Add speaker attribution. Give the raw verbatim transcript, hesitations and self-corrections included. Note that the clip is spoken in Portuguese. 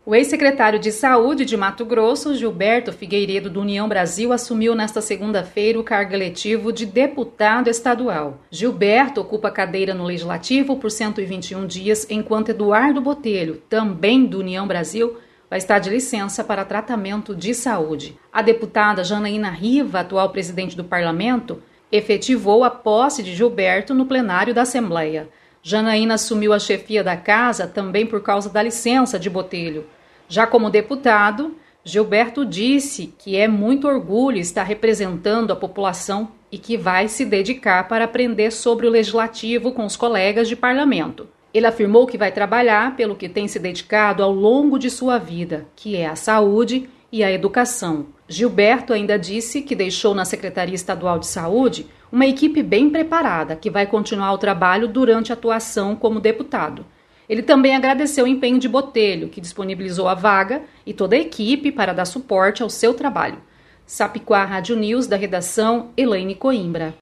Speaker 1: O ex-secretário de Saúde de Mato Grosso, Gilberto Figueiredo, do União Brasil, assumiu nesta segunda-feira o cargo eletivo de deputado estadual. Gilberto ocupa a cadeira no Legislativo por cento e vinte e um dias, enquanto Eduardo Botelho, também do União Brasil, vai estar de licença para tratamento de saúde. A deputada Janaína Riva, atual presidente do Parlamento, efetivou a posse de Gilberto no plenário da Assembleia. Janaína assumiu a chefia da casa também por causa da licença de Botelho. Já como deputado, Gilberto disse que é muito orgulho estar representando a população e que vai se dedicar para aprender sobre o legislativo com os colegas de parlamento. Ele afirmou que vai trabalhar pelo que tem se dedicado ao longo de sua vida, que é a saúde e a educação. Gilberto ainda disse que deixou na Secretaria Estadual de Saúde uma equipe bem preparada que vai continuar o trabalho durante a atuação como deputado. Ele também agradeceu o empenho de Botelho, que disponibilizou a vaga e toda a equipe para dar suporte ao seu trabalho. Sapiquá Rádio News, da redação Elaine Coimbra.